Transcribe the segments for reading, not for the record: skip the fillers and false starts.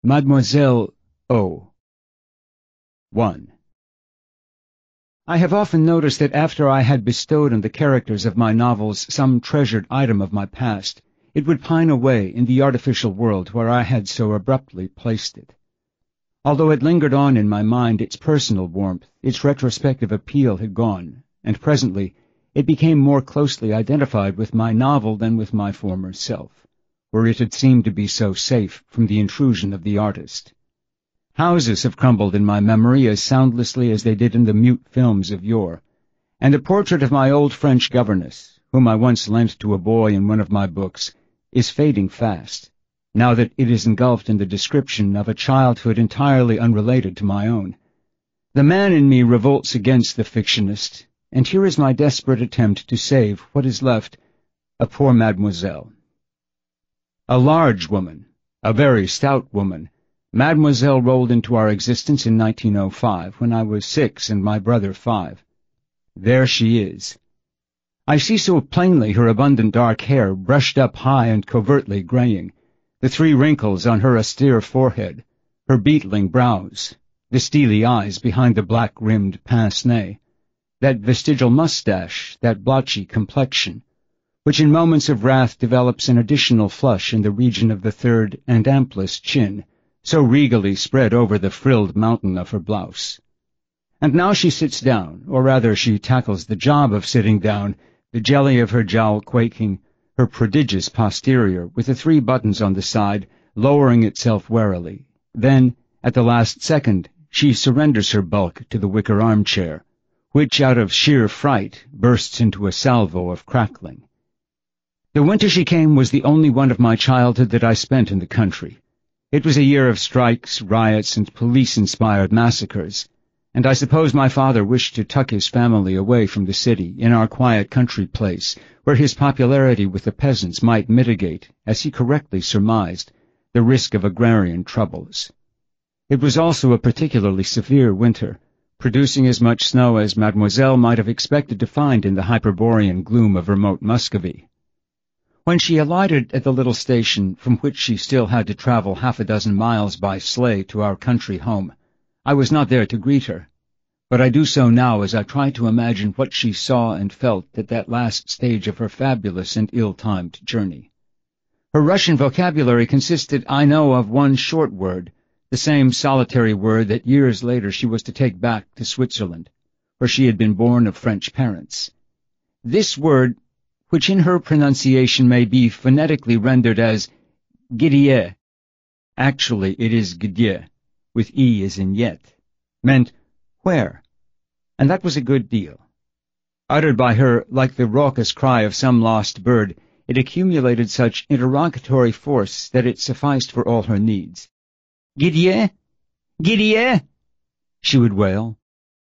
Mademoiselle O. 1. I have often noticed that after I had bestowed on the characters of my novels some treasured item of my past, it would pine away in the artificial world where I had so abruptly placed it. Although it lingered on in my mind, its personal warmth, its retrospective appeal had gone, and presently it became more closely identified with my novel than with my former self, where it had seemed to be so safe from the intrusion of the artist. Houses have crumbled in my memory as soundlessly as they did in the mute films of yore, and a portrait of my old French governess, whom I once lent to a boy in one of my books, is fading fast, now that it is engulfed in the description of a childhood entirely unrelated to my own. The man in me revolts against the fictionist, and here is my desperate attempt to save what is left a poor mademoiselle. A large woman, a very stout woman, Mademoiselle rolled into our existence in 1905, when I was 6 and my brother 5. There she is. I see so plainly her abundant dark hair brushed up high and covertly graying, the 3 wrinkles on her austere forehead, her beetling brows, the steely eyes behind the black-rimmed pince-nez, that vestigial mustache, that blotchy complexion, which in moments of wrath develops an additional flush in the region of the 3rd and amplest chin, so regally spread over the frilled mountain of her blouse. And now she sits down, or rather she tackles the job of sitting down, the jelly of her jowl quaking, her prodigious posterior, with the 3 buttons on the side, lowering itself warily. Then, at the last second, she surrenders her bulk to the wicker armchair, which, out of sheer fright, bursts into a salvo of crackling. The winter she came was the only one of my childhood that I spent in the country. It was a year of strikes, riots, and police-inspired massacres, and I suppose my father wished to tuck his family away from the city in our quiet country place, where his popularity with the peasants might mitigate, as he correctly surmised, the risk of agrarian troubles. It was also a particularly severe winter, producing as much snow as Mademoiselle might have expected to find in the Hyperborean gloom of remote Muscovy. When she alighted at the little station from which she still had to travel 6 miles by sleigh to our country home, I was not there to greet her, but I do so now as I try to imagine what she saw and felt at that last stage of her fabulous and ill-timed journey. Her Russian vocabulary consisted, I know, of one short word, the same solitary word that years later she was to take back to Switzerland, where she had been born of French parents. This word, which in her pronunciation may be phonetically rendered as Gidie, actually it is Gidie, with E as in yet, meant where, and that was a good deal. Uttered by her like the raucous cry of some lost bird, it accumulated such interrogatory force that it sufficed for all her needs. Gidie? Gidie? She would wail,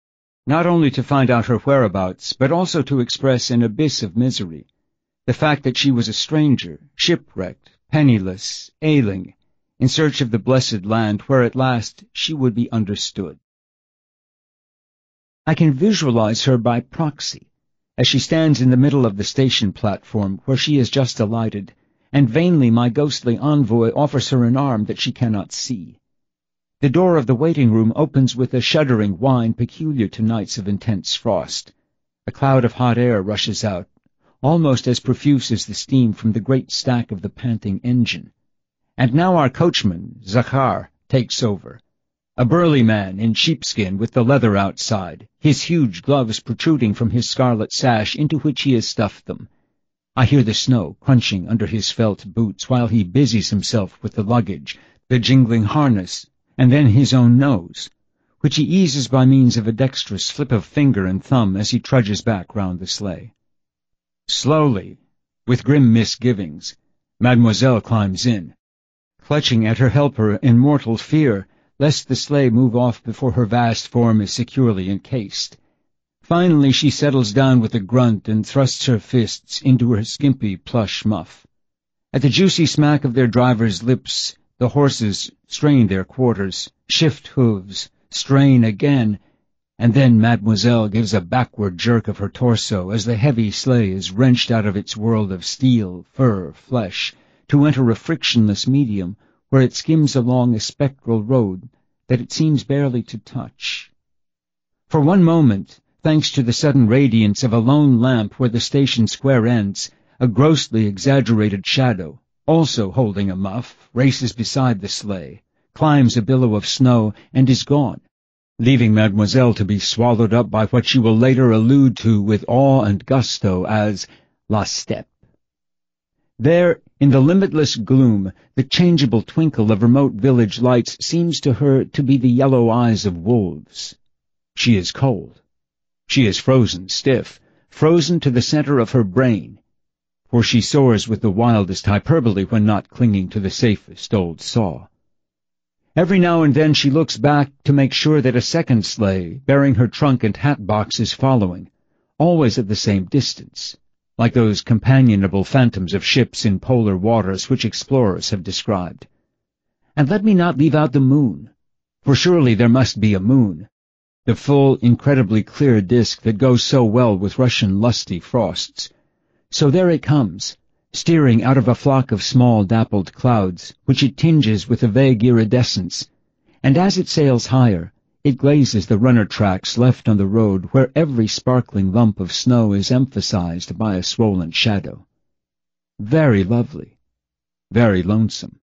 not only to find out her whereabouts, but also to express an abyss of misery, the fact that she was a stranger, shipwrecked, penniless, ailing, in search of the blessed land where at last she would be understood. I can visualize her by proxy, as she stands in the middle of the station platform where she has just alighted, and vainly my ghostly envoy offers her an arm that she cannot see. The door of the waiting room opens with a shuddering whine peculiar to nights of intense frost. A cloud of hot air rushes out, almost as profuse as the steam from the great stack of the panting engine. And now our coachman, Zakhar, takes over. A burly man in sheepskin with the leather outside, his huge gloves protruding from his scarlet sash into which he has stuffed them. I hear the snow crunching under his felt boots while he busies himself with the luggage, the jingling harness, and then his own nose, which he eases by means of a dexterous flip of finger and thumb as he trudges back round the sleigh. Slowly, with grim misgivings, Mademoiselle climbs in, clutching at her helper in mortal fear, lest the sleigh move off before her vast form is securely encased. Finally she settles down with a grunt and thrusts her fists into her skimpy plush muff. At the juicy smack of their driver's lips, the horses strain their quarters, shift hooves, strain again, and then Mademoiselle gives a backward jerk of her torso as the heavy sleigh is wrenched out of its world of steel, fur, flesh, to enter a frictionless medium where it skims along a spectral road that it seems barely to touch. For one moment, thanks to the sudden radiance of a lone lamp where the station square ends, a grossly exaggerated shadow, also holding a muff, races beside the sleigh, climbs a billow of snow, and is gone, leaving Mademoiselle to be swallowed up by what she will later allude to with awe and gusto as La Steppe. There, in the limitless gloom, the changeable twinkle of remote village lights seems to her to be the yellow eyes of wolves. She is cold. She is frozen stiff, frozen to the center of her brain, for she soars with the wildest hyperbole when not clinging to the safest old saw. Every now and then she looks back to make sure that a second sleigh, bearing her trunk and hat box, is following, always at the same distance, like those companionable phantoms of ships in polar waters which explorers have described. And let me not leave out the moon, for surely there must be a moon, the full, incredibly clear disk that goes so well with Russian lusty frosts. So there it comes, steering out of a flock of small dappled clouds, which it tinges with a vague iridescence, and as it sails higher, it glazes the runner tracks left on the road where every sparkling lump of snow is emphasized by a swollen shadow. Very lovely, very lonesome.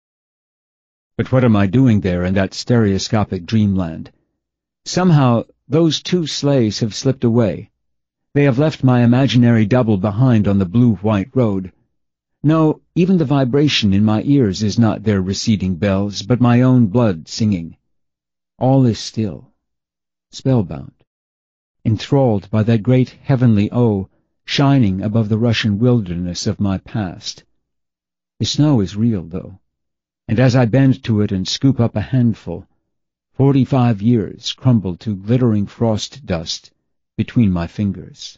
But what am I doing there in that stereoscopic dreamland? Somehow those two sleighs have slipped away. They have left my imaginary double behind on the blue-white road. No, even the vibration in my ears is not their receding bells, but my own blood singing. All is still, spellbound, enthralled by that great heavenly O shining above the Russian wilderness of my past. The snow is real, though, and as I bend to it and scoop up a handful, 45 years crumble to glittering frost dust between my fingers.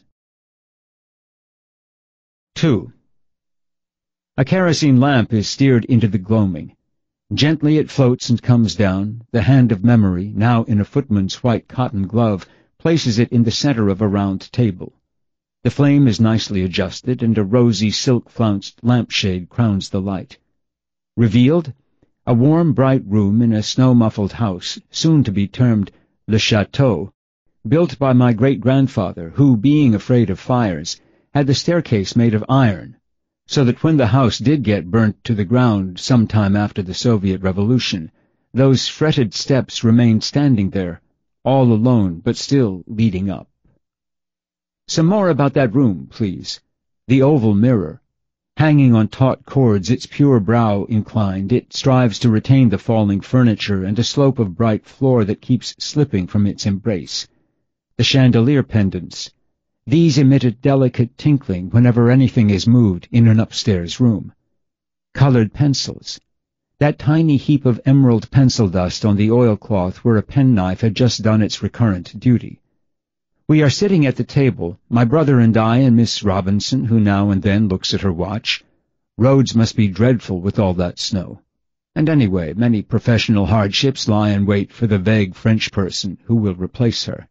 2. A kerosene lamp is steered into the gloaming. Gently it floats and comes down. The hand of memory, now in a footman's white cotton glove, places it in the center of a round table. The flame is nicely adjusted, and a rosy silk-flounced lampshade crowns the light. Revealed, a warm, bright room in a snow-muffled house, soon to be termed Le Château, built by my great-grandfather, who, being afraid of fires, had the staircase made of iron, so that when the house did get burnt to the ground some time after the Soviet Revolution, those fretted steps remained standing there, all alone but still leading up. Some more about that room, please. The oval mirror. Hanging on taut cords, its pure brow inclined, it strives to retain the falling furniture and a slope of bright floor that keeps slipping from its embrace. The chandelier pendants. These emit a delicate tinkling whenever anything is moved in an upstairs room. Colored pencils. That tiny heap of emerald pencil dust on the oilcloth where a penknife had just done its recurrent duty. We are sitting at the table, my brother and I and Miss Robinson, who now and then looks at her watch. Roads must be dreadful with all that snow. And anyway, many professional hardships lie in wait for the vague French person who will replace her.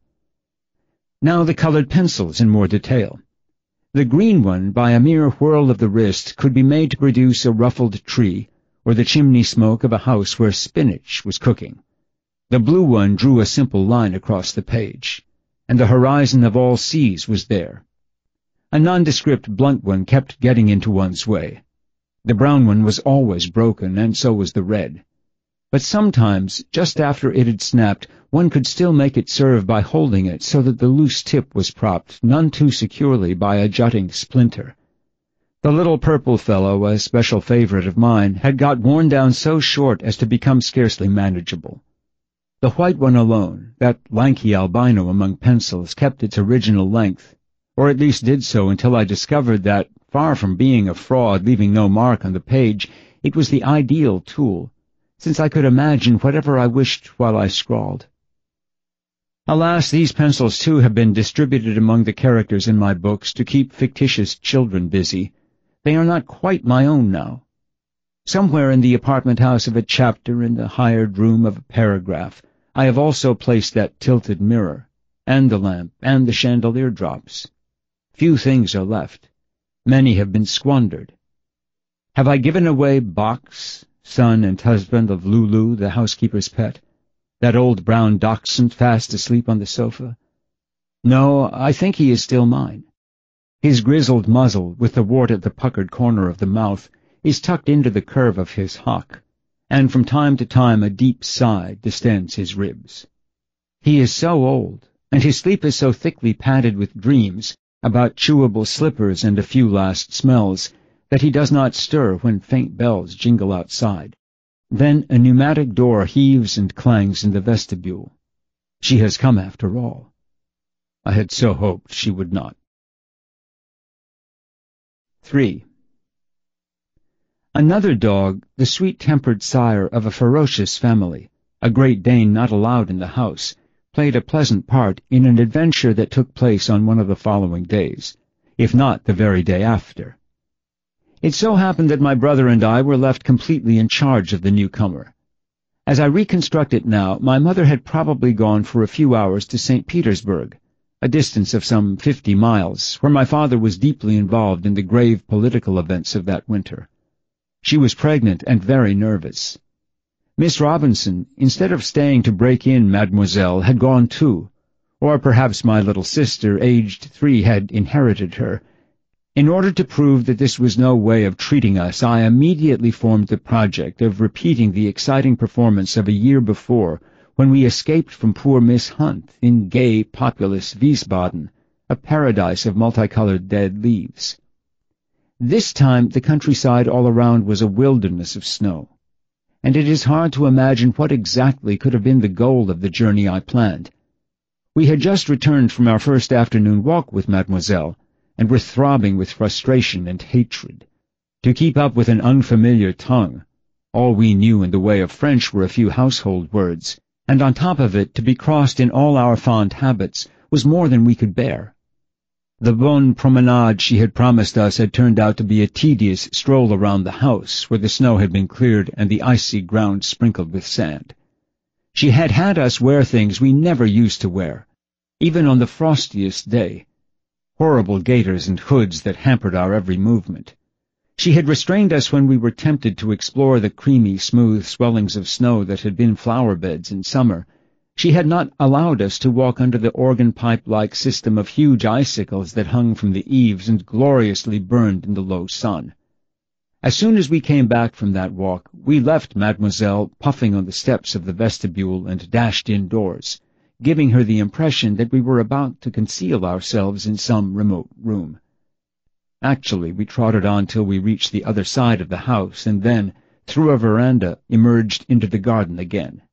Now the colored pencils in more detail. The green one, by a mere whirl of the wrist, could be made to produce a ruffled tree or the chimney smoke of a house where spinach was cooking. The blue one drew a simple line across the page, and the horizon of all seas was there. A nondescript blunt one kept getting into one's way. The brown one was always broken, and so was the red. But sometimes, just after it had snapped, one could still make it serve by holding it so that the loose tip was propped none too securely by a jutting splinter. The little purple fellow, a special favorite of mine, had got worn down so short as to become scarcely manageable. The white one alone, that lanky albino among pencils, kept its original length, or at least did so until I discovered that, far from being a fraud leaving no mark on the page, it was the ideal tool, since I could imagine whatever I wished while I scrawled. Alas, these pencils too have been distributed among the characters in my books to keep fictitious children busy. They are not quite my own now. Somewhere in the apartment house of a chapter, in the hired room of a paragraph, I have also placed that tilted mirror, and the lamp, and the chandelier drops. Few things are left. Many have been squandered. Have I given away box, son and husband of Lulu, the housekeeper's pet, that old brown dachshund fast asleep on the sofa? No, I think he is still mine. His grizzled muzzle, with the wart at the puckered corner of the mouth, is tucked into the curve of his hock, and from time to time a deep sigh distends his ribs. He is so old, and his sleep is so thickly padded with dreams about chewable slippers and a few last smells, that he does not stir when faint bells jingle outside. Then a pneumatic door heaves and clangs in the vestibule. She has come after all. I had so hoped she would not. 3. Another dog, the sweet-tempered sire of a ferocious family, a Great Dane not allowed in the house, played a pleasant part in an adventure that took place on one of the following days, if not the very day after. It so happened that my brother and I were left completely in charge of the newcomer. As I reconstruct it now, my mother had probably gone for a few hours to St. Petersburg, a distance of some 50 miles, where my father was deeply involved in the grave political events of that winter. She was pregnant and very nervous. Miss Robinson, instead of staying to break in Mademoiselle, had gone too, or perhaps my little sister, aged 3, had inherited her. In order to prove that this was no way of treating us, I immediately formed the project of repeating the exciting performance of a year before, when we escaped from poor Miss Hunt in gay, populous Wiesbaden, a paradise of multicolored dead leaves. This time the countryside all around was a wilderness of snow, and it is hard to imagine what exactly could have been the goal of the journey I planned. We had just returned from our first afternoon walk with Mademoiselle, and were throbbing with frustration and hatred. To keep up with an unfamiliar tongue, all we knew in the way of French were a few household words, and on top of it, to be crossed in all our fond habits, was more than we could bear. The bonne promenade she had promised us had turned out to be a tedious stroll around the house, where the snow had been cleared and the icy ground sprinkled with sand. She had had us wear things we never used to wear, even on the frostiest day, horrible gaiters and hoods that hampered our every movement. She had restrained us when we were tempted to explore the creamy, smooth swellings of snow that had been flower beds in summer. She had not allowed us to walk under the organ-pipe-like system of huge icicles that hung from the eaves and gloriously burned in the low sun. As soon as we came back from that walk, we left Mademoiselle puffing on the steps of the vestibule and dashed indoors, giving her the impression that we were about to conceal ourselves in some remote room. Actually, we trotted on till we reached the other side of the house, and then, through a veranda, emerged into the garden again.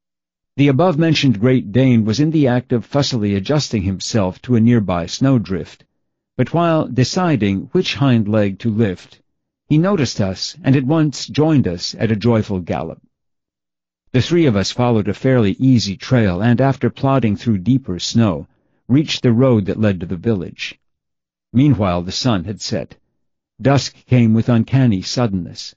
The above-mentioned Great Dane was in the act of fussily adjusting himself to a nearby snowdrift, but while deciding which hind leg to lift, he noticed us and at once joined us at a joyful gallop. The 3 of us followed a fairly easy trail and, after plodding through deeper snow, reached the road that led to the village. Meanwhile the sun had set. Dusk came with uncanny suddenness.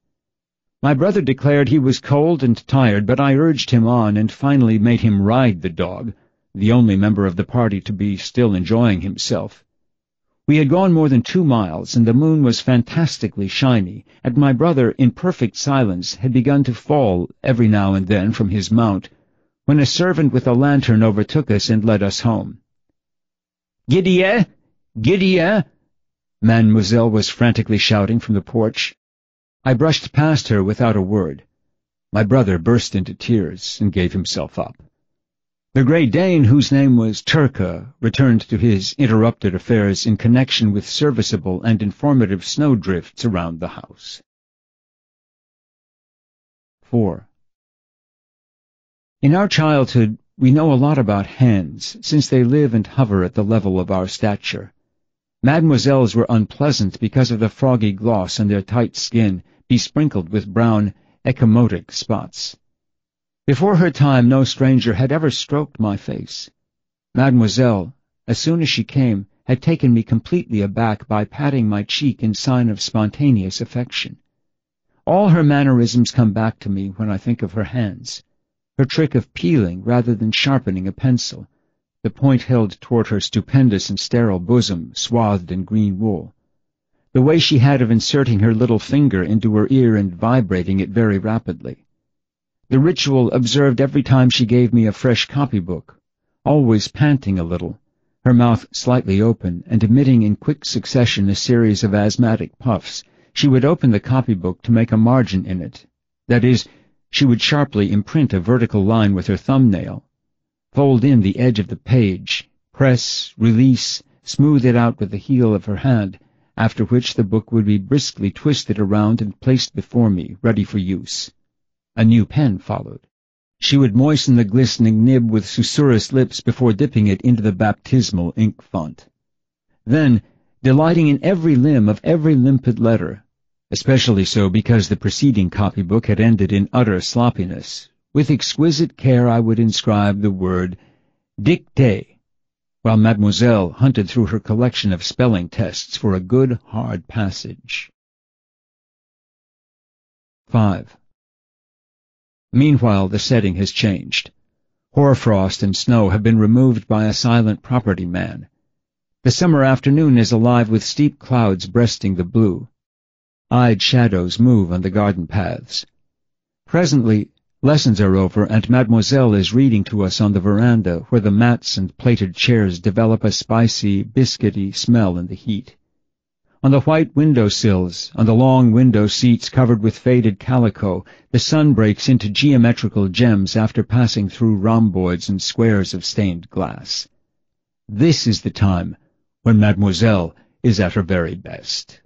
My brother declared he was cold and tired, but I urged him on and finally made him ride the dog, the only member of the party to be still enjoying himself. We had gone more than 2 miles, and the moon was fantastically shiny, and my brother, in perfect silence, had begun to fall every now and then from his mount, when a servant with a lantern overtook us and led us home. "Giddy-eh? Giddy-eh?" Mademoiselle was frantically shouting from the porch. I brushed past her without a word. My brother burst into tears and gave himself up. The Great Dane, whose name was Turka, returned to his interrupted affairs in connection with serviceable and informative snowdrifts around the house. 4. In our childhood, we know a lot about hens, since they live and hover at the level of our stature. Mademoiselle's were unpleasant because of the froggy gloss on their tight skin, besprinkled with brown ecchymotic spots. Before her time, no stranger had ever stroked my face. Mademoiselle, as soon as she came, had taken me completely aback by patting my cheek in sign of spontaneous affection. All her mannerisms come back to me when I think of her hands, her trick of peeling rather than sharpening a pencil, the point held toward her stupendous and sterile bosom, swathed in green wool. the way she had of inserting her little finger into her ear and vibrating it very rapidly. The ritual observed every time she gave me a fresh copybook, always panting a little, her mouth slightly open and emitting in quick succession a series of asthmatic puffs. She would open the copybook to make a margin in it. That is, she would sharply imprint a vertical line with her thumbnail, fold in the edge of the page, press, release, smooth it out with the heel of her hand, after which the book would be briskly twisted around and placed before me, ready for use. A new pen followed. She would moisten the glistening nib with susurrus lips before dipping it into the baptismal ink font. Then, delighting in every limb of every limpid letter, especially so because the preceding copybook had ended in utter sloppiness, with exquisite care I would inscribe the word dictée, while Mademoiselle hunted through her collection of spelling tests for a good, hard passage. 5. Meanwhile, the setting has changed. Hoarfrost and snow have been removed by a silent property man. The summer afternoon is alive with steep clouds breasting the blue. Eyed shadows move on the garden paths. Presently, lessons are over, and Mademoiselle is reading to us on the veranda, where the mats and plated chairs develop a spicy, biscuity smell in the heat. On the white window-sills, on the long window seats covered with faded calico, the sun breaks into geometrical gems after passing through rhomboids and squares of stained glass. This is the time when Mademoiselle is at her very best.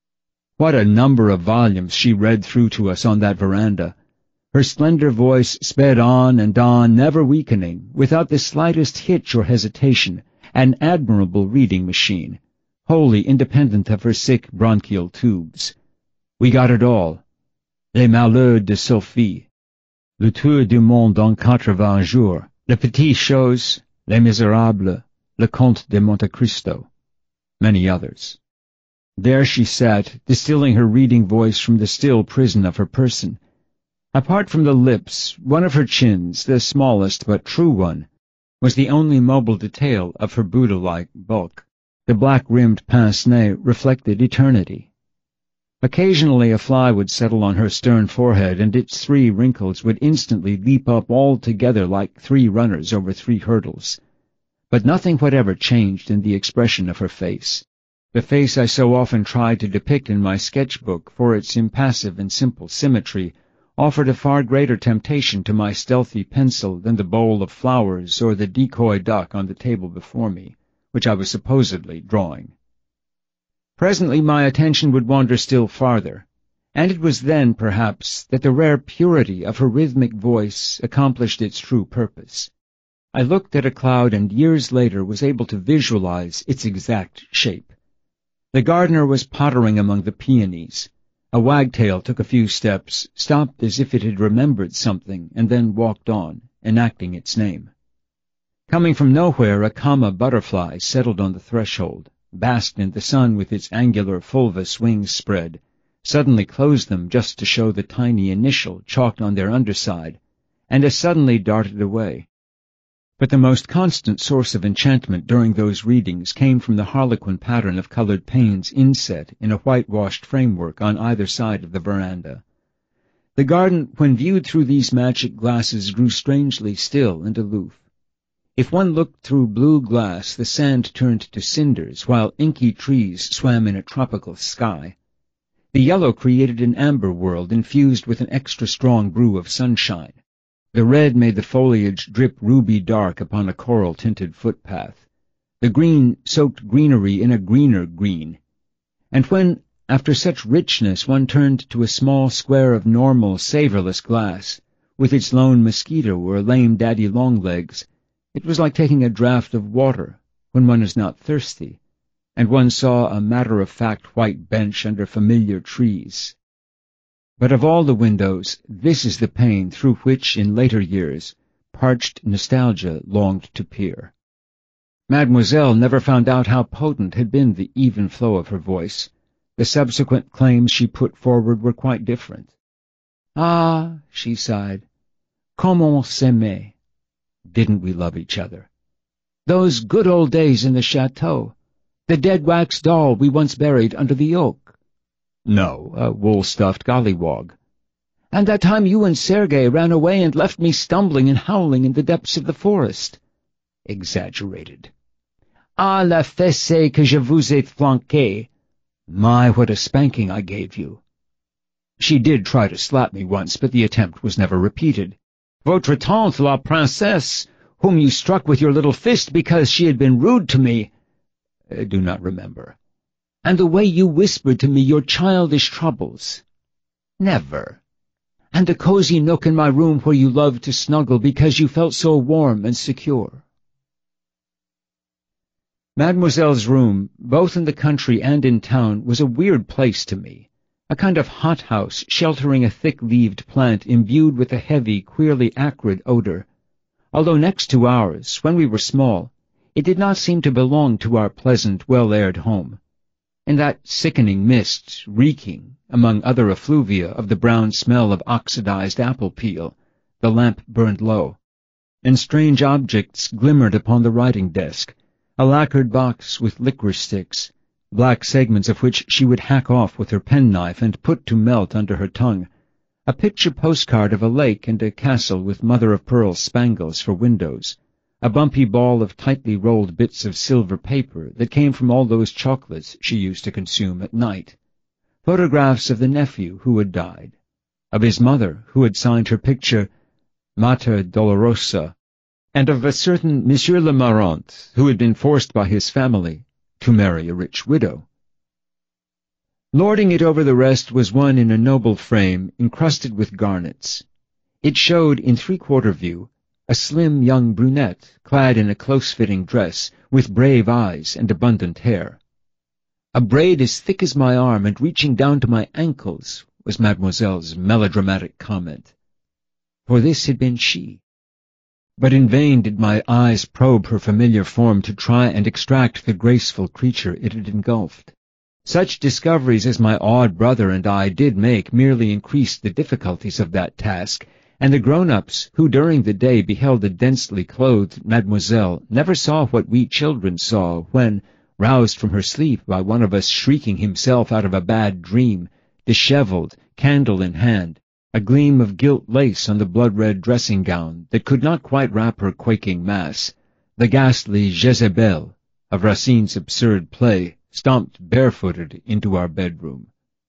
What a number of volumes she read through to us on that veranda! Her slender voice sped on, never weakening, without the slightest hitch or hesitation, an admirable reading machine, wholly independent of her sick bronchial tubes. We got it all. Les Malheurs de Sophie, Le Tour du Monde en 80 jours, Les Petites Choses, Les Misérables, Le Comte de Monte Cristo, many others. There she sat, distilling her reading voice from the still prison of her person. Apart from the lips, one of her chins, the smallest but true one, was the only mobile detail of her Buddha-like bulk. The black-rimmed pince-nez reflected eternity. Occasionally a fly would settle on her stern forehead, and its 3 wrinkles would instantly leap up all together like 3 runners over 3 hurdles. But nothing whatever changed in the expression of her face. The face I so often tried to depict in my sketchbook for its impassive and simple symmetry offered a far greater temptation to my stealthy pencil than the bowl of flowers or the decoy duck on the table before me, which I was supposedly drawing. Presently my attention would wander still farther, and it was then, perhaps, that the rare purity of her rhythmic voice accomplished its true purpose. I looked at a cloud and years later was able to visualize its exact shape. The gardener was pottering among the peonies. A wagtail took a few steps, stopped as if it had remembered something, and then walked on, enacting its name. Coming from nowhere, a comma butterfly settled on the threshold, basked in the sun with its angular fulvous wings spread, suddenly closed them just to show the tiny initial chalked on their underside, and as suddenly darted away. But the most constant source of enchantment during those readings came from the harlequin pattern of colored panes inset in a whitewashed framework on either side of the veranda. The garden, when viewed through these magic glasses, grew strangely still and aloof. If one looked through blue glass, the sand turned to cinders, while inky trees swam in a tropical sky. The yellow created an amber world infused with an extra strong brew of sunshine. The red made the foliage drip ruby dark upon a coral-tinted footpath. The green soaked greenery in a greener green. And when, after such richness, one turned to a small square of normal, savorless glass, with its lone mosquito or lame daddy-long-legs, it was like taking a draught of water when one is not thirsty, and one saw a matter-of-fact white bench under familiar trees. But of all the windows, this is the pane through which, in later years, parched nostalgia longed to peer. Mademoiselle never found out how potent had been the even flow of her voice. The subsequent claims she put forward were quite different. "Ah," she sighed, "comme on s'aimait. Didn't we love each other? Those good old days in the chateau. The dead wax doll we once buried under the oak. No, a wool-stuffed gollywog. And that time you and Sergei ran away and left me stumbling and howling in the depths of the forest. Exaggerated. Ah, la fessée que je vous ai flanquée. My, what a spanking I gave you. She did try to slap me once, but the attempt was never repeated. Votre tante, la princesse, whom you struck with your little fist because she had been rude to me. I do not remember. And the way you whispered to me your childish troubles. Never. And the cozy nook in my room where you loved to snuggle because you felt so warm and secure. Mademoiselle's room, both in the country and in town, was a weird place to me, a kind of hothouse sheltering a thick-leaved plant imbued with a heavy, queerly acrid odor. Although next to ours, when we were small, it did not seem to belong to our pleasant, well-aired home. In that sickening mist, reeking, among other effluvia, of the brown smell of oxidized apple peel, the lamp burned low, and strange objects glimmered upon the writing desk, a lacquered box with licorice sticks, black segments of which she would hack off with her penknife and put to melt under her tongue, a picture postcard of a lake and a castle with mother-of-pearl spangles for windows, a bumpy ball of tightly rolled bits of silver paper that came from all those chocolates she used to consume at night, photographs of the nephew who had died, of his mother who had signed her picture Mater Dolorosa, and of a certain Monsieur Le Marant who had been forced by his family to marry a rich widow. Lording it over the rest was one in a noble frame encrusted with garnets. It showed, in three-quarter view, a slim young brunette clad in a close-fitting dress, with brave eyes and abundant hair. A braid as thick as my arm and reaching down to my ankles, was Mademoiselle's melodramatic comment. For this had been she. But in vain did my eyes probe her familiar form to try and extract the graceful creature it had engulfed. Such discoveries as my awed brother and I did make merely increased the difficulties of that task, and the grown-ups, who during the day beheld the densely clothed Mademoiselle, never saw what we children saw when, roused from her sleep by one of us shrieking himself out of a bad dream, dishevelled, candle in hand, a gleam of gilt lace on the blood-red dressing-gown that could not quite wrap her quaking mass, the ghastly Jezebel of Racine's absurd play stomped barefooted into our bedroom.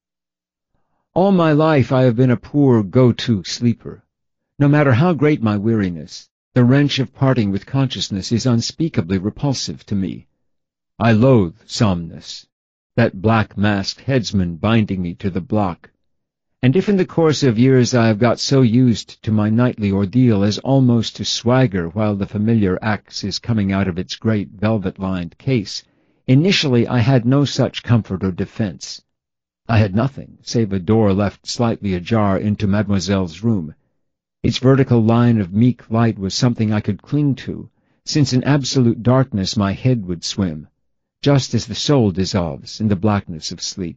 All my life I have been a poor go-to sleeper. No matter how great my weariness, the wrench of parting with consciousness is unspeakably repulsive to me. I loathe Somnus, that black-masked headsman binding me to the block. And if in the course of years I have got so used to my nightly ordeal as almost to swagger while the familiar axe is coming out of its great velvet-lined case, initially I had no such comfort or defense. I had nothing save a door left slightly ajar into Mademoiselle's room. Its vertical line of meek light was something I could cling to, since in absolute darkness my head would swim, just as the soul dissolves in the blackness of sleep.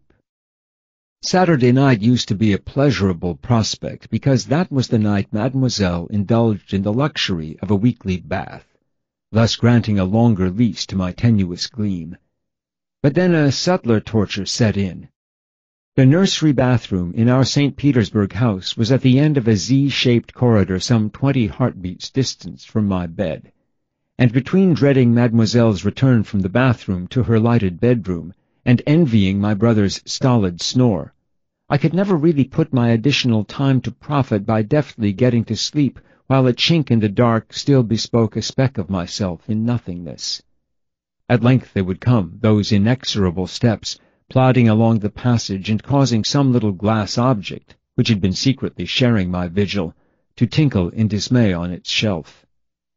Saturday night used to be a pleasurable prospect because that was the night Mademoiselle indulged in the luxury of a weekly bath, thus granting a longer lease to my tenuous gleam. But then a subtler torture set in. The nursery bathroom in our St. Petersburg house was at the end of a Z-shaped corridor some 20 heartbeats distant from my bed, and between dreading Mademoiselle's return from the bathroom to her lighted bedroom and envying my brother's stolid snore, I could never really put my additional time to profit by deftly getting to sleep while a chink in the dark still bespoke a speck of myself in nothingness. At length they would come, those inexorable steps, plodding along the passage and causing some little glass object, which had been secretly sharing my vigil, to tinkle in dismay on its shelf.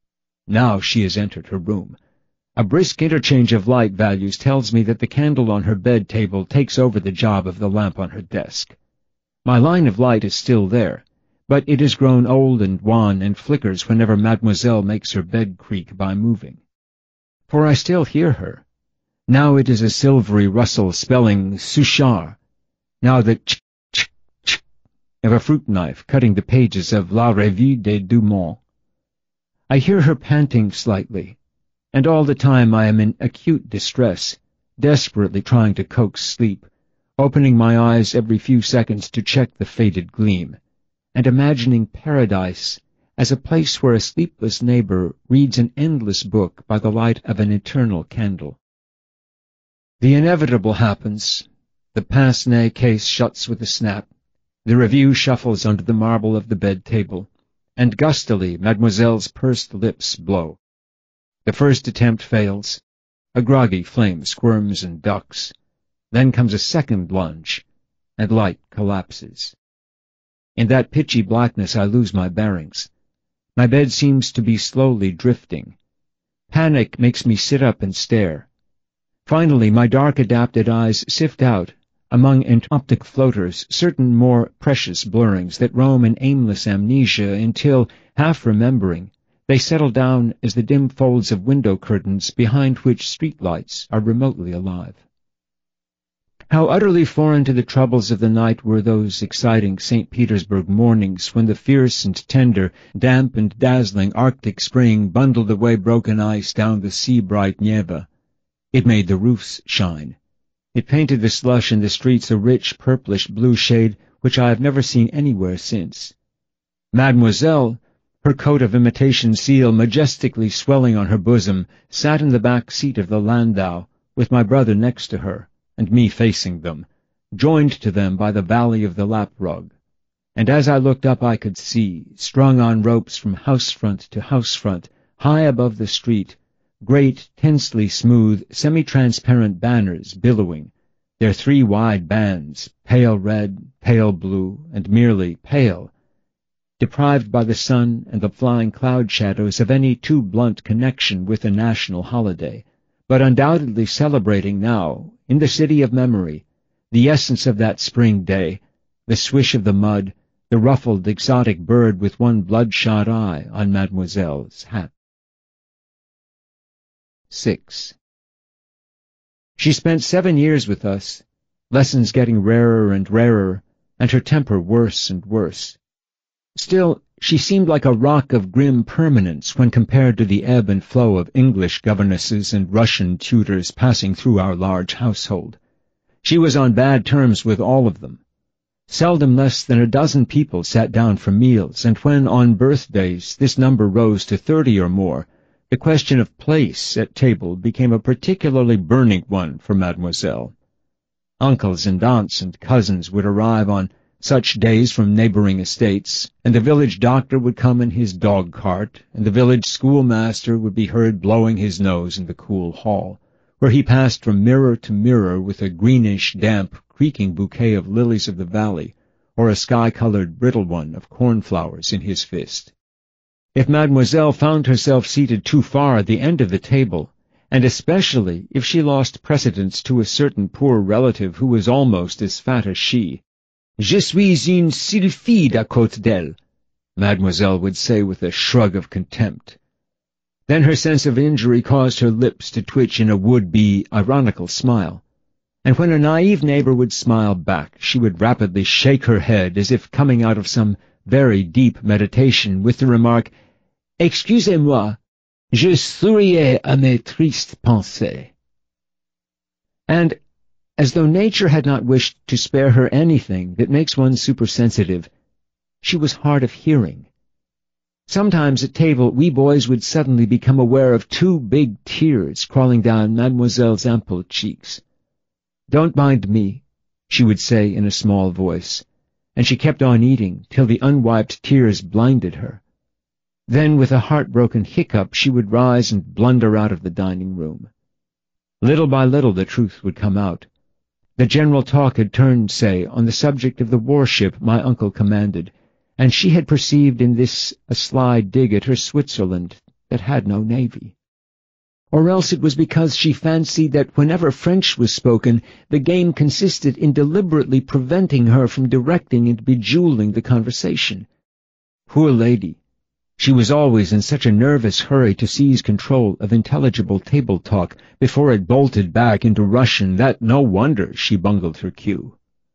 Now she has entered her room. A brisk interchange of light values tells me that the candle on her bed table takes over the job of the lamp on her desk. My line of light is still there, but it has grown old and wan and flickers whenever Mademoiselle makes her bed creak by moving. For I still hear her. Now it is a silvery rustle spelling Suchard, now the ch-ch-ch of a fruit knife cutting the pages of La Revue des Deux Mondes. I hear her panting slightly, and all the time I am in acute distress, desperately trying to coax sleep, opening my eyes every few seconds to check the faded gleam, and imagining paradise as a place where a sleepless neighbor reads an endless book by the light of an eternal candle. The inevitable happens. The pince-nez case shuts with a snap. The review shuffles under the marble of the bed table, and gustily Mademoiselle's pursed lips blow. The first attempt fails. A groggy flame squirms and ducks. Then comes a second lunge, and light collapses. In that pitchy blackness I lose my bearings. My bed seems to be slowly drifting. Panic makes me sit up and stare. Finally, my dark-adapted eyes sift out, among optic floaters, certain more precious blurrings that roam in aimless amnesia until, half remembering, they settle down as the dim folds of window curtains behind which streetlights are remotely alive. How utterly foreign to the troubles of the night were those exciting St. Petersburg mornings when the fierce and tender, damp and dazzling Arctic spring bundled away broken ice down the sea-bright Neva. It made the roofs shine. It painted the slush in the streets a rich purplish-blue shade which I have never seen anywhere since. Mademoiselle, her coat of imitation seal majestically swelling on her bosom, sat in the back seat of the landau, with my brother next to her, and me facing them, joined to them by the valley of the lap-rug. And as I looked up I could see, strung on ropes from house-front to house-front, high above the street, great, tensely smooth, semi-transparent banners billowing, their 3 wide bands, pale red, pale blue, and merely pale, deprived by the sun and the flying cloud shadows of any too blunt connection with a national holiday, but undoubtedly celebrating now, in the city of memory, the essence of that spring day, the swish of the mud, the ruffled exotic bird with one bloodshot eye on Mademoiselle's hat. 6. She spent 7 years with us, lessons getting rarer and rarer, and her temper worse and worse. Still, she seemed like a rock of grim permanence when compared to the ebb and flow of English governesses and Russian tutors passing through our large household. She was on bad terms with all of them. Seldom less than a dozen people sat down for meals, and when on birthdays this number rose to 30 or more, the question of place at table became a particularly burning one for Mademoiselle. Uncles and aunts and cousins would arrive on such days from neighboring estates, and the village doctor would come in his dog-cart, and the village schoolmaster would be heard blowing his nose in the cool hall, where he passed from mirror to mirror with a greenish, damp, creaking bouquet of lilies of the valley, or a sky-colored brittle one of cornflowers in his fist. If Mademoiselle found herself seated too far at the end of the table, and especially if she lost precedence to a certain poor relative who was almost as fat as she, "Je suis une sylphide à côté d'elle," Mademoiselle would say with a shrug of contempt. Then her sense of injury caused her lips to twitch in a would-be ironical smile, and when a naive neighbor would smile back, she would rapidly shake her head as if coming out of some very deep meditation with the remark, "Excusez-moi, je souriais à mes tristes pensées." And, as though nature had not wished to spare her anything that makes one supersensitive, she was hard of hearing. Sometimes at table we boys would suddenly become aware of 2 big tears crawling down Mademoiselle's ample cheeks. "Don't mind me," she would say in a small voice, and she kept on eating till the unwiped tears blinded her. Then, with a heartbroken hiccup, she would rise and blunder out of the dining room. Little by little the truth would come out. The general talk had turned, say, on the subject of the warship my uncle commanded, and she had perceived in this a sly dig at her Switzerland that had no navy. Or else it was because she fancied that whenever French was spoken, the game consisted in deliberately preventing her from directing and bejeweling the conversation. Poor lady! She was always in such a nervous hurry to seize control of intelligible table talk before it bolted back into Russian that no wonder she bungled her cue.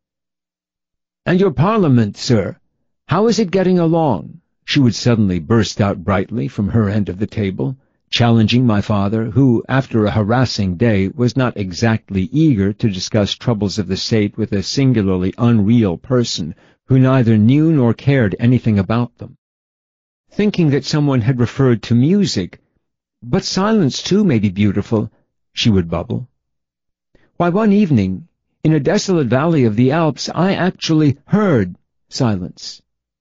"And your parliament, sir? How is it getting along?" she would suddenly burst out brightly from her end of the table, challenging my father, who, after a harassing day, was not exactly eager to discuss troubles of the state with a singularly unreal person who neither knew nor cared anything about them. Thinking that someone had referred to music, "But silence, too, may be beautiful," she would bubble. Why, one evening, in a desolate valley of the Alps, I actually heard silence.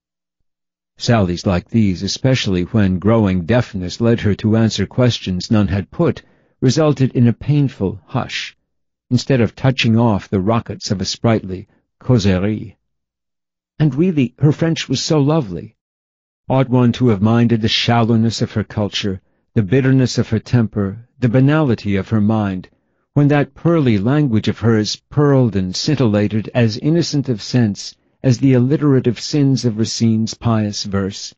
Sallies like these, especially when growing deafness led her to answer questions none had put, resulted in a painful hush, instead of touching off the rockets of a sprightly causerie. And really, her French was so lovely. Ought one to have minded the shallowness of her culture, the bitterness of her temper, the banality of her mind, when that pearly language of hers purled and scintillated, as innocent of sense as the alliterative sins of Racine's pious verse?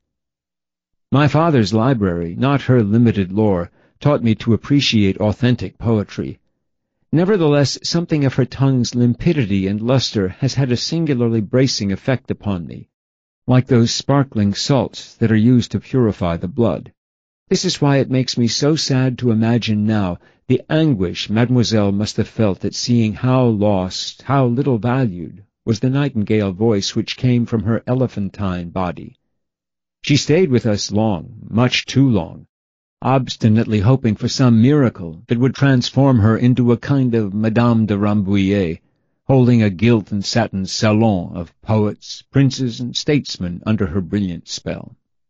My father's library, not her limited lore, taught me to appreciate authentic poetry. Nevertheless, something of her tongue's limpidity and luster has had a singularly bracing effect upon me, like those sparkling salts that are used to purify the blood. This is why it makes me so sad to imagine now the anguish Mademoiselle must have felt at seeing how lost, how little valued, was the nightingale voice which came from her elephantine body. She stayed with us long, much too long, obstinately hoping for some miracle that would transform her into a kind of Madame de Rambouillet, holding a gilt and satin salon of poets, princes, and statesmen under her brilliant spell.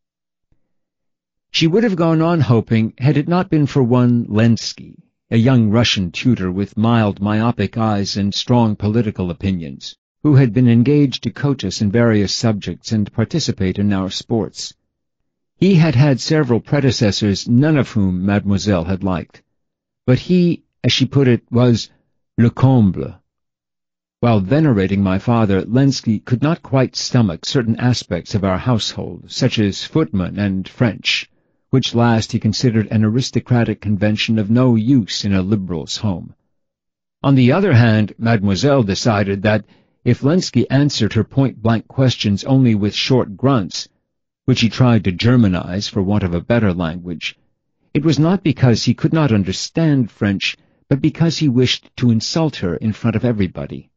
She would have gone on hoping had it not been for one Lenski, a young Russian tutor with mild myopic eyes and strong political opinions, who had been engaged to coach us in various subjects and participate in our sports. He had had several predecessors, none of whom Mademoiselle had liked. But he, as she put it, was le comble. While venerating my father, Lenski could not quite stomach certain aspects of our household, such as footmen and French, which last he considered an aristocratic convention of no use in a liberal's home. On the other hand, Mademoiselle decided that if Lenski answered her point-blank questions only with short grunts, which he tried to Germanize for want of a better language, it was not because he could not understand French, but because he wished to insult her in front of everybody.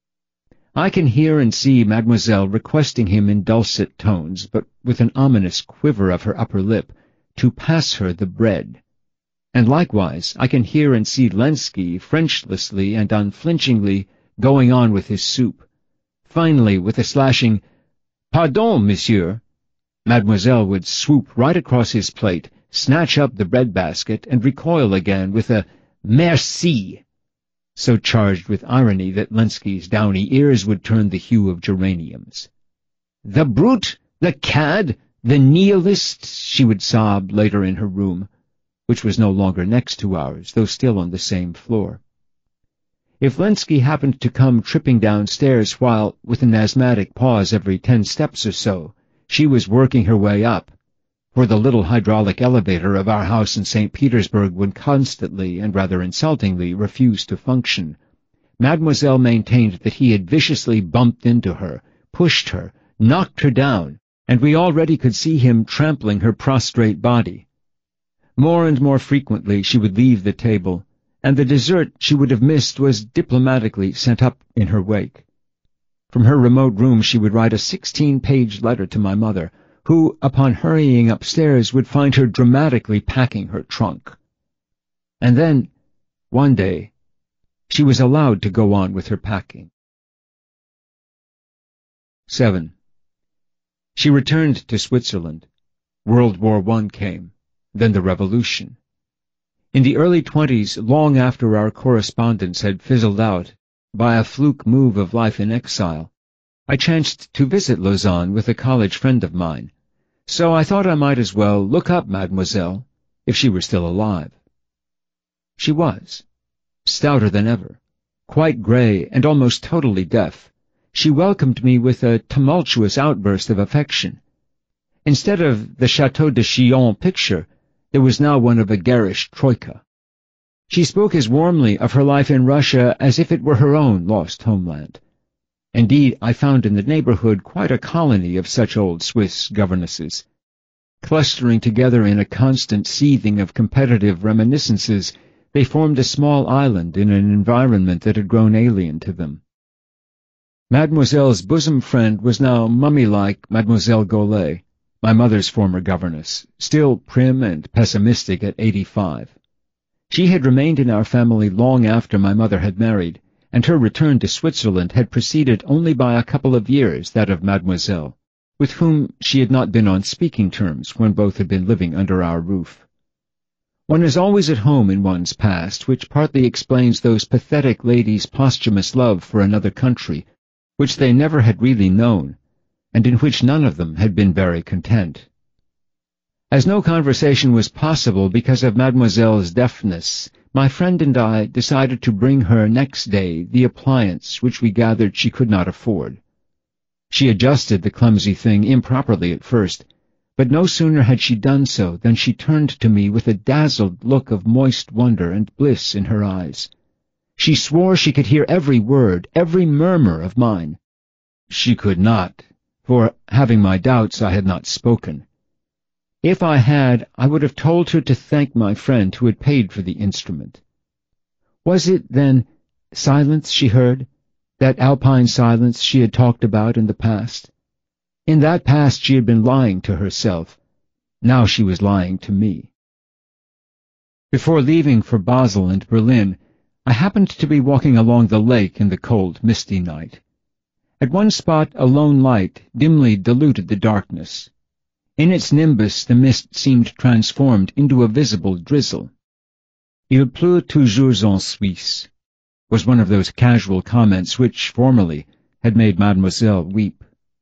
I can hear and see Mademoiselle requesting him in dulcet tones, but with an ominous quiver of her upper lip, to pass her the bread. And likewise I can hear and see Lenski, Frenchlessly and unflinchingly, going on with his soup. Finally, with a slashing, "Pardon, monsieur," Mademoiselle would swoop right across his plate, snatch up the bread-basket, and recoil again with a "Merci," so charged with irony that Lenski's downy ears would turn the hue of geraniums. "The brute, the cad, the nihilist," she would sob later in her room, which was no longer next to ours, though still on the same floor. If Lenski happened to come tripping downstairs while, with an asthmatic pause every 10 steps or so, she was working her way up, for the little hydraulic elevator of our house in St. Petersburg would constantly and rather insultingly refuse to function, Mademoiselle maintained that he had viciously bumped into her, pushed her, knocked her down, and we already could see him trampling her prostrate body. More and more frequently she would leave the table, and the dessert she would have missed was diplomatically sent up in her wake. From her remote room she would write a 16-page letter to my mother, who, upon hurrying upstairs, would find her dramatically packing her trunk. And then, one day, she was allowed to go on with her packing. 7. She returned to Switzerland. World War I came, then the Revolution. In the early 20s, long after our correspondence had fizzled out, by a fluke move of life in exile, I chanced to visit Lausanne with a college friend of mine, so I thought I might as well look up Mademoiselle, if she were still alive. She was, stouter than ever, quite grey and almost totally deaf. She welcomed me with a tumultuous outburst of affection. Instead of the Château de Chillon picture, there was now one of a garish troika. She spoke as warmly of her life in Russia as if it were her own lost homeland. Indeed, I found in the neighborhood quite a colony of such old Swiss governesses. Clustering together in a constant seething of competitive reminiscences, they formed a small island in an environment that had grown alien to them. Mademoiselle's bosom friend was now mummy-like Mademoiselle Gaulet, my mother's former governess, still prim and pessimistic at 85. She had remained in our family long after my mother had married, and her return to Switzerland had preceded only by a couple of years that of Mademoiselle, with whom she had not been on speaking terms when both had been living under our roof. One is always at home in one's past, which partly explains those pathetic ladies' posthumous love for another country, which they never had really known, and in which none of them had been very content. As no conversation was possible because of Mademoiselle's deafness, my friend and I decided to bring her next day the appliance which we gathered she could not afford. She adjusted the clumsy thing improperly at first, but no sooner had she done so than she turned to me with a dazzled look of moist wonder and bliss in her eyes. She swore she could hear every word, every murmur of mine. She could not, for, having my doubts, I had not spoken. If I had, I would have told her to thank my friend who had paid for the instrument. Was it, then, silence she heard, that alpine silence she had talked about in the past? In that past she had been lying to herself. Now she was lying to me. Before leaving for Basel and Berlin, I happened to be walking along the lake in the cold, misty night. At one spot a lone light dimly diluted the darkness. In its nimbus the mist seemed transformed into a visible drizzle. Il pleut toujours en Suisse, was one of those casual comments which, formerly, had made Mademoiselle weep.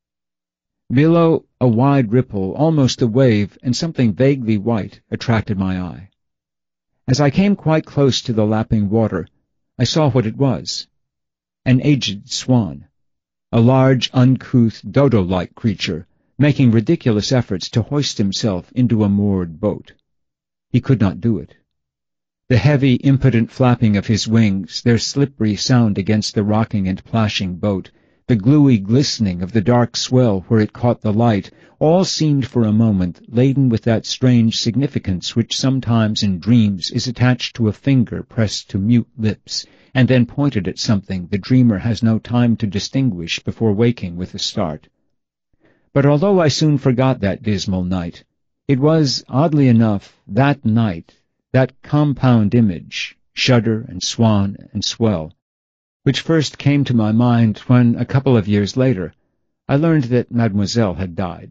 Below, a wide ripple, almost a wave, and something vaguely white attracted my eye. As I came quite close to the lapping water, I saw what it was. An aged swan, a large, uncouth, dodo-like creature, making ridiculous efforts to hoist himself into a moored boat. He could not do it. The heavy, impotent flapping of his wings, their slippery sound against the rocking and plashing boat, the gluey glistening of the dark swell where it caught the light, all seemed for a moment laden with that strange significance which sometimes in dreams is attached to a finger pressed to mute lips, and then pointed at something the dreamer has no time to distinguish before waking with a start. But although I soon forgot that dismal night, it was, oddly enough, that night, that compound image, shudder and swan and swell, which first came to my mind when, a couple of years later, I learned that Mademoiselle had died.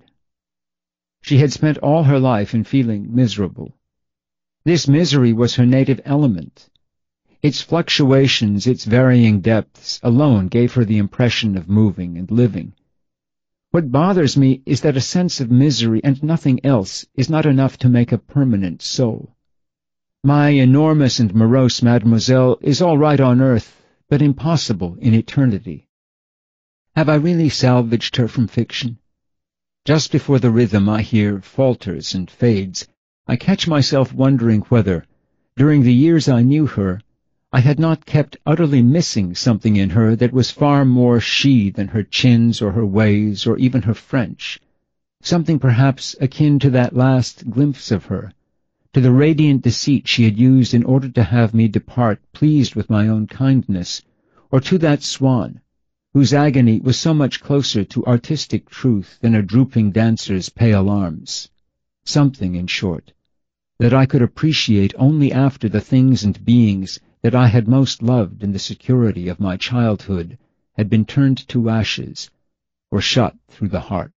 She had spent all her life in feeling miserable. This misery was her native element. Its fluctuations, its varying depths, alone gave her the impression of moving and living. What bothers me is that a sense of misery and nothing else is not enough to make a permanent soul. My enormous and morose Mademoiselle is all right on earth, but impossible in eternity. Have I really salvaged her from fiction? Just before the rhythm I hear falters and fades, I catch myself wondering whether, during the years I knew her, I had not kept utterly missing something in her that was far more she than her chins or her ways or even her French, something perhaps akin to that last glimpse of her, to the radiant deceit she had used in order to have me depart pleased with my own kindness, or to that swan, whose agony was so much closer to artistic truth than a drooping dancer's pale arms. Something, in short, that I could appreciate only after the things and beings that I had most loved in the security of my childhood had been turned to ashes or shot through the heart.